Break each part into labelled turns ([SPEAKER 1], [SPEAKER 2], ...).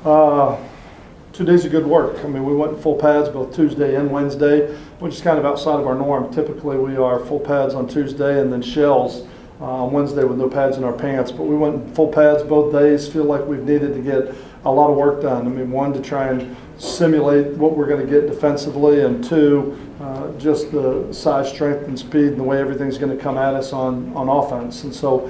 [SPEAKER 1] Uh, 2 days of good work. I mean, we went in full pads both Tuesday and Wednesday, which is kind of outside of our norm. Typically, we are full pads on Tuesday and then shells on Wednesday with no pads in our pants. But we went in full pads both days. Feel like we've needed to get a lot of work done. I mean, one, to try and simulate what we're going to get defensively, and two, just the size, strength, and speed, and the way everything's going to come at us on offense. And so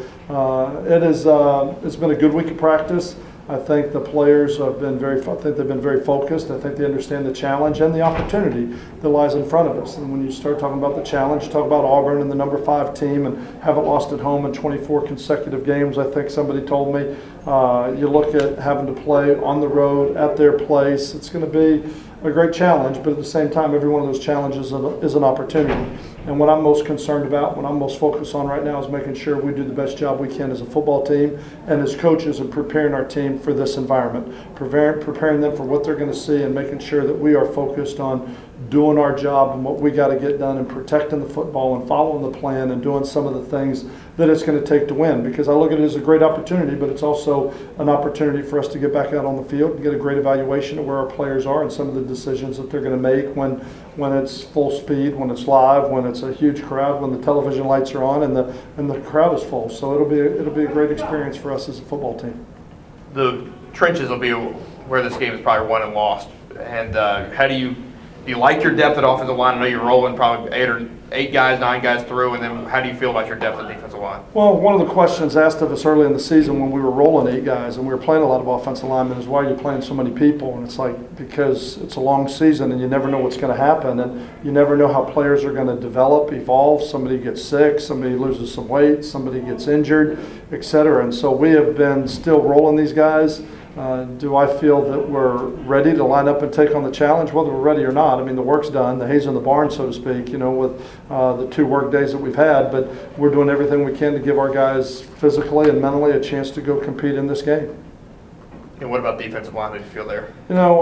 [SPEAKER 1] it's been a good week of practice. I think the players have been they've been very focused. I think they understand the challenge and the opportunity that lies in front of us. And when you start talking about the challenge, you talk about Auburn and the number 5 team and haven't lost at home in 24 consecutive games. I think somebody told me you look at having to play on the road at their place. It's going to be a great challenge, but at the same time, every one of those challenges is an opportunity. And what I'm most concerned about, what I'm most focused on right now, is making sure we do the best job we can as a football team and as coaches in preparing our team for this environment, preparing them for what they're going to see, and making sure that we are focused on doing our job and what we got to get done, and protecting the football and following the plan and doing some of the things that it's going to take to win. Because I look at it as a great opportunity, but it's also an opportunity for us to get back out on the field and get a great evaluation of where our players are and some of the decisions that they're going to make when it's full speed, when it's live, when it's a huge crowd, when the television lights are on and the crowd is full. So it'll be a great experience for us as a football team.
[SPEAKER 2] The trenches will be where this game is probably won and lost. And how do you like your depth at offensive line? I know you're rolling probably 9 guys through, and then how do you feel about your depth at defensive line?
[SPEAKER 1] Well, one of the questions asked of us early in the season when we were rolling 8 guys and we were playing a lot of offensive linemen is, why are you playing so many people? And it's like, because it's a long season and you never know what's going to happen, and you never know how players are going to develop, evolve. Somebody gets sick, somebody loses some weight, somebody gets injured, etc. And so we have been still rolling these guys. Do I feel that we're ready to line up and take on the challenge? Whether we're ready or not, I mean, the work's done. The hay's in the barn, so to speak, with the 2 work days that we've had. But we're doing everything we can to give our guys physically and mentally a chance to go compete in this game.
[SPEAKER 2] And what about defensive line? How do you feel there?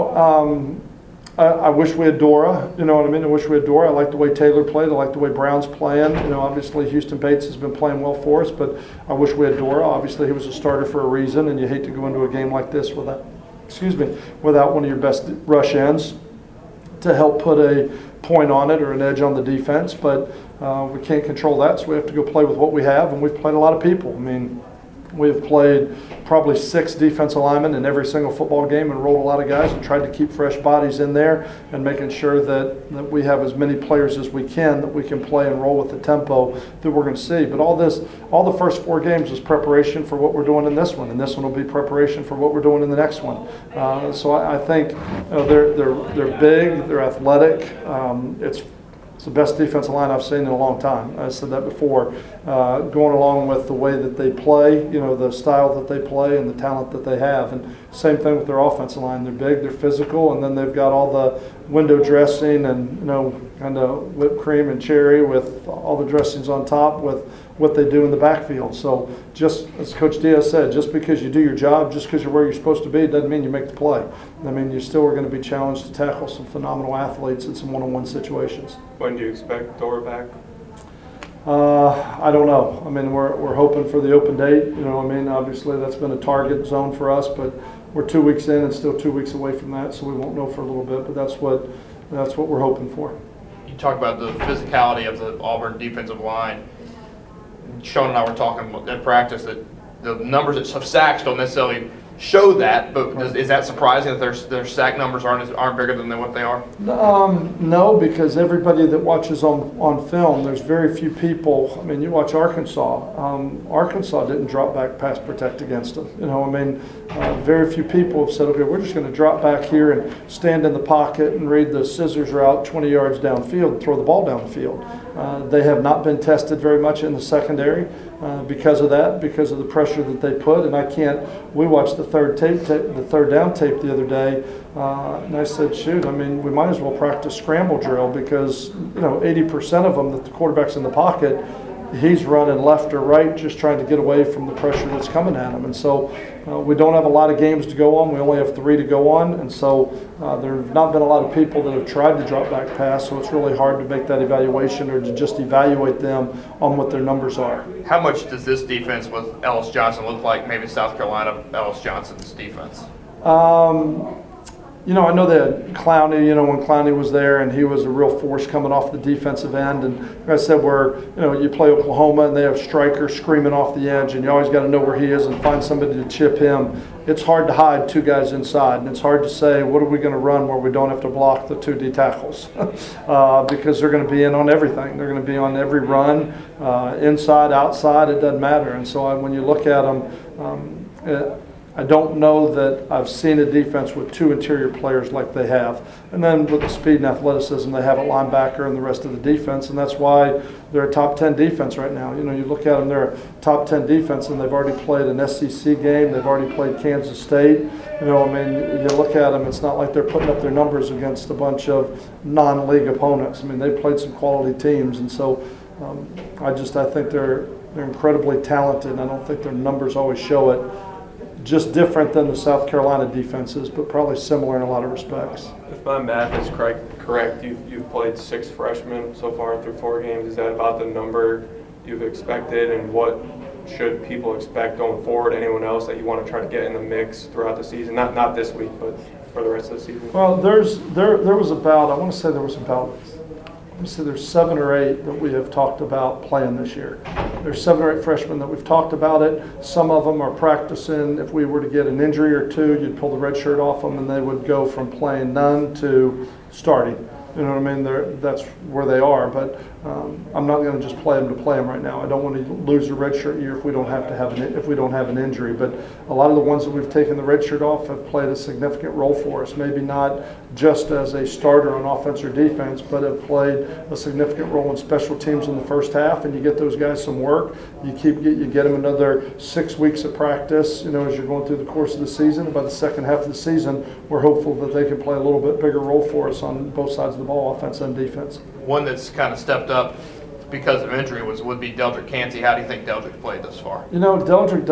[SPEAKER 1] I wish we had Dora. You know what I mean? I wish we had Dora. I like the way Taylor played. I like the way Brown's playing. Obviously Houston Bates has been playing well for us, but I wish we had Dora. Obviously he was a starter for a reason, and you hate to go into a game like this without one of your best rush ends to help put a point on it or an edge on the defense. But we can't control that, so we have to go play with what we have, and we've played a lot of people. I mean, we've played probably 6 defensive linemen in every single football game and rolled a lot of guys and tried to keep fresh bodies in there and making sure that we have as many players as we can that we can play and roll with the tempo that we're going to see. But all the first 4 games is preparation for what we're doing in this one, and this one will be preparation for what we're doing in the next one. So I think they're big, they're athletic. It's the best defensive line I've seen in a long time. I said that before. Going along with the way that they play, the style that they play and the talent that they have. And same thing with their offensive line. They're big, they're physical, and then they've got all the window dressing and, kind of whipped cream and cherry with all the dressings on top with what they do in the backfield. So just as Coach Diaz said, just because you do your job, just because you're where you're supposed to be, doesn't mean you make the play. I mean, you still are going to be challenged to tackle some phenomenal athletes in some one-on-one situations.
[SPEAKER 3] When do you expect Dora back?
[SPEAKER 1] I don't know. I mean, we're hoping for the open date. Obviously that's been a target zone for us, but we're 2 weeks in and still 2 weeks away from that, so we won't know for a little bit. But that's what we're hoping for.
[SPEAKER 2] You talk about the physicality of the Auburn defensive line. Sean and I were talking at practice that the numbers of sacks don't necessarily show that, but is that surprising that their sack numbers aren't bigger than what they are?
[SPEAKER 1] No, because everybody that watches on film, there's very few people. I mean, you watch Arkansas. Arkansas didn't drop back pass protect against them. Very few people have said, okay, we're just going to drop back here and stand in the pocket and read the scissors route 20 yards downfield and throw the ball down the field. They have not been tested very much in the secondary because of the pressure that they put. And we watched the third down tape the other day, and I said, shoot, I mean, we might as well practice scramble drill because 80% of them that the quarterback's in the pocket, he's running left or right just trying to get away from the pressure that's coming at him. And so we don't have a lot of games to go on. We only have 3 to go on. And so there have not been a lot of people that have tried to drop back pass, so it's really hard to make that evaluation or to just evaluate them on what their numbers are.
[SPEAKER 2] How much does this defense with Ellis Johnson look like maybe South Carolina Ellis Johnson's defense?
[SPEAKER 1] I know that Clowney, when Clowney was there, and he was a real force coming off the defensive end. And like I said, you play Oklahoma and they have Stryker screaming off the edge, and you always got to know where he is and find somebody to chip him. It's hard to hide two guys inside, and it's hard to say, what are we going to run where we don't have to block the two D tackles? Because they're going to be in on everything. They're going to be on every run, inside, outside, it doesn't matter. And so when you look at them, I don't know that I've seen a defense with two interior players like they have. And then with the speed and athleticism they have at linebacker and the rest of the defense, and that's why they're a top 10 defense right now. You look at them, they're a top 10 defense, and they've already played an SEC game. They've already played Kansas State. You look at them, it's not like they're putting up their numbers against a bunch of non-league opponents. They played some quality teams, and so I think they're incredibly talented, and I don't think their numbers always show it. Just different than the South Carolina defenses, but probably similar in a lot of respects.
[SPEAKER 3] If my math is correct, you've played 6 freshmen so far through 4 games. Is that about the number you've expected, and what should people expect going forward? Anyone else that you want to try to get in the mix throughout the season? Not this week, but for the rest of the season.
[SPEAKER 1] Well, there was about there's 7 or 8 that we have talked about playing this year. There's 7 or 8 freshmen that we've talked about it. Some of them are practicing. If we were to get an injury or two, you'd pull the red shirt off them and they would go from playing none to starting. You know what I mean? That's where they are. But I'm not going to just play them to play them right now. I don't want to lose a redshirt year if we don't have an injury. But a lot of the ones that we've taken the redshirt off have played a significant role for us. Maybe not just as a starter on offense or defense, but have played a significant role in special teams in the first half. And you get those guys some work. You get them another 6 weeks of practice. As you're going through the course of the season. And by the second half of the season, we're hopeful that they can play a little bit bigger role for us on both sides of the ball, offense and defense.
[SPEAKER 2] One that's kind of stepped up because of injury would be Deldrick Cansey. How do you think Deldrick played thus far?
[SPEAKER 1] Deldrick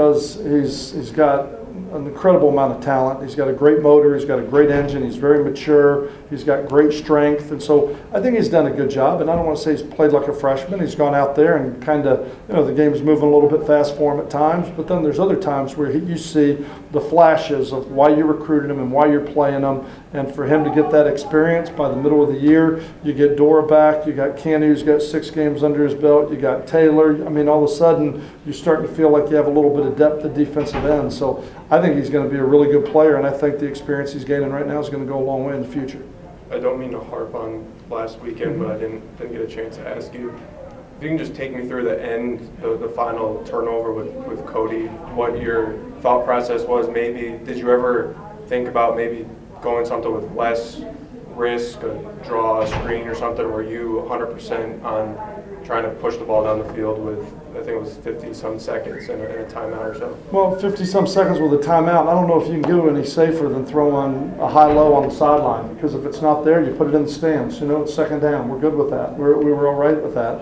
[SPEAKER 1] he's got an incredible amount of talent. He's got a great motor. He's got a great engine. He's very mature. He's got great strength. And so I think he's done a good job. And I don't want to say he's played like a freshman. He's gone out there and kind of, the game's moving a little bit fast for him at times. But then there's other times where you see the flashes of why you recruited him and why you're playing him. And for him to get that experience by the middle of the year, you get Dora back. You got Kenny, who's got 6 games under his belt. You got Taylor. All of a sudden, you're starting to feel like you have a little bit of depth at defensive end. So I think he's going to be a really good player, and I think the experience he's gaining right now is going to go a long way in the future.
[SPEAKER 3] I don't mean to harp on last weekend, but I didn't get a chance to ask you. If you can just take me through the end, the final turnover with Cody, what your thought process was. Maybe did you ever think about maybe going something with less risk, a draw, a screen or something? Or were you 100% on trying to push the ball down the field with, I think it was 50-some seconds and a timeout or so?
[SPEAKER 1] Well, 50-some seconds with a timeout, I don't know if you can do any safer than throwing a high-low on the sideline, because if it's not there, you put it in the stands. It's second down. We're good with that. We were all right with that.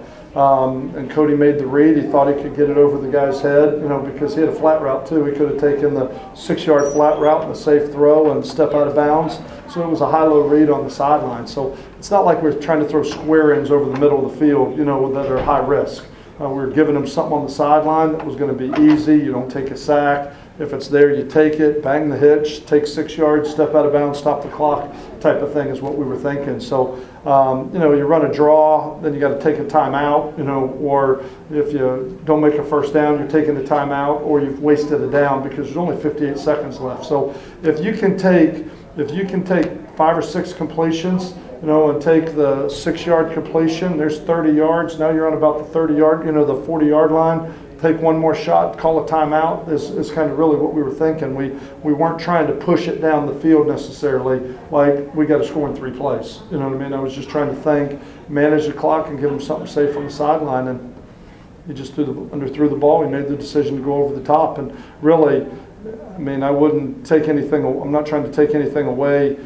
[SPEAKER 1] And Cody made the read. He thought he could get it over the guy's head, because he had a flat route too. He could have taken the 6-yard flat route and a safe throw and step out of bounds. So it was a high-low read on the sideline. So it's not like we're trying to throw square ends over the middle of the field, that are high risk. We were giving him something on the sideline that was going to be easy. You don't take a sack. If it's there, you take it, bang the hitch, take 6 yards, step out of bounds, stop the clock type of thing is what we were thinking. So, you run a draw, then you got to take a timeout, or if you don't make a first down, you're taking a timeout, or you've wasted a down because there's only 58 seconds left. So if you can take 5 or 6 completions, and take the 6-yard completion, there's 30 yards. Now you're on about the 30-yard, the 40-yard line. Take one more shot, call a timeout is kind of really what we were thinking. We weren't trying to push it down the field necessarily, like we got to score in 3 plays. You know what I mean? I was just trying to manage the clock and give them something safe on the sideline. And he just threw the ball. He made the decision to go over the top. And really, I wouldn't take anything. I'm not trying to take anything away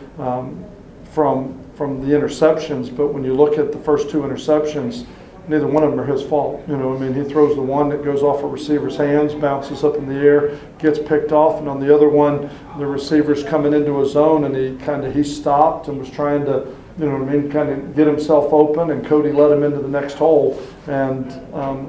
[SPEAKER 1] from the interceptions, but when you look at the first 2 interceptions, neither one of them are his fault. He throws the one that goes off a receiver's hands, bounces up in the air, gets picked off, and on the other one, the receiver's coming into a zone, and he stopped and was trying to, kind of get himself open, and Cody let him into the next hole. And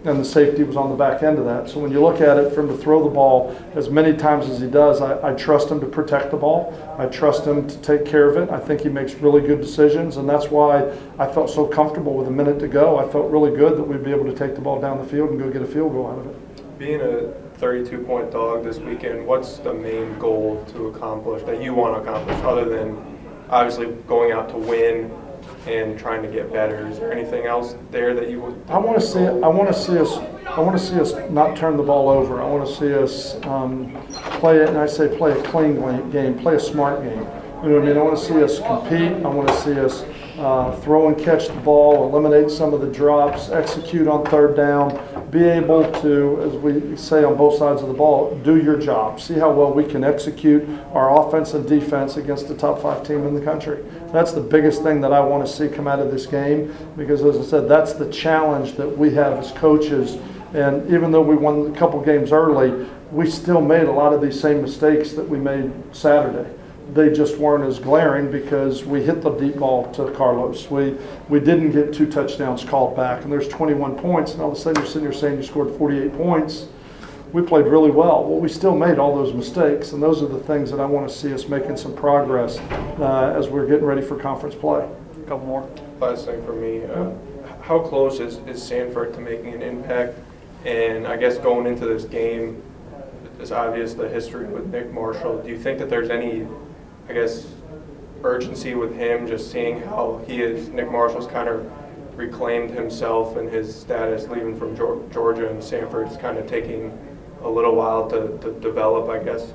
[SPEAKER 1] and the safety was on the back end of that. So when you look at it, for him to throw the ball as many times as he does, I trust him to protect the ball. I trust him to take care of it. I think he makes really good decisions, and that's why I felt so comfortable with a minute to go. I felt really good that we'd be able to take the ball down the field and go get a field goal out of it.
[SPEAKER 3] Being a 32-point dog this weekend, what's the main goal to accomplish, that you want to accomplish, other than obviously going out to win and trying to get better? Is there anything else there that you would?
[SPEAKER 1] I want to see us not turn the ball over. I want to see us play it, and I say play a clean game, play a smart game. You know what I mean? I want to see us compete. I want to see us throw and catch the ball, eliminate some of the drops, execute on third down, be able to, as we say on both sides of the ball, do your job. See how well we can execute our offense and defense against the top 5 team in the country. That's the biggest thing that I want to see come out of this game, because as I said, that's the challenge that we have as coaches. And even though we won a couple games early, we still made a lot of these same mistakes that we made Saturday. They just weren't as glaring because we hit the deep ball to Carlos. We didn't get 2 touchdowns called back, and there's 21 points, and all of a sudden you're sitting here saying you scored 48 points. We played really well. Well, we still made all those mistakes, and those are the things that I want to see us making some progress as we're getting ready for conference play.
[SPEAKER 2] A couple more.
[SPEAKER 3] Last thing for me, how close is Sanford to making an impact? And I guess going into this game, it's obvious the history with Nick Marshall. Do you think that there's any, I guess, urgency with him, just seeing how Nick Marshall's kind of reclaimed himself and his status leaving from Georgia, and Sanford's kind of taking a little while to develop, I guess?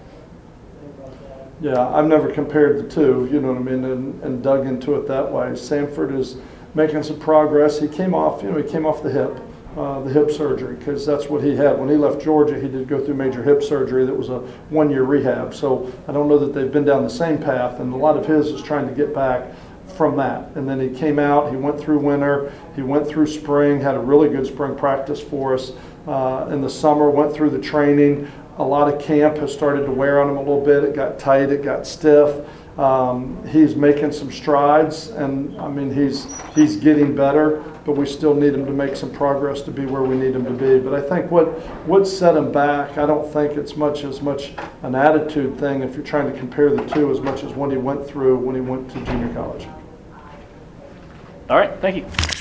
[SPEAKER 1] Yeah, I've never compared the two, you know what I mean, and dug into it that way. Sanford is making some progress. He came off the hip surgery, because that's what he had. When he left Georgia, he did go through major hip surgery that was a 1-year rehab. So I don't know that they've been down the same path, and a lot of his is trying to get back from that. And then he came out, he went through winter, he went through spring, had a really good spring practice for us in the summer, went through the training. A lot of camp has started to wear on him a little bit. It got tight, it got stiff. He's making some strides, and I mean he's getting better, but we still need him to make some progress to be where we need him to be. But I think what set him back, I don't think it's as much an attitude thing if you're trying to compare the two, as much as what he went through when he went to junior college.
[SPEAKER 4] All right, thank you.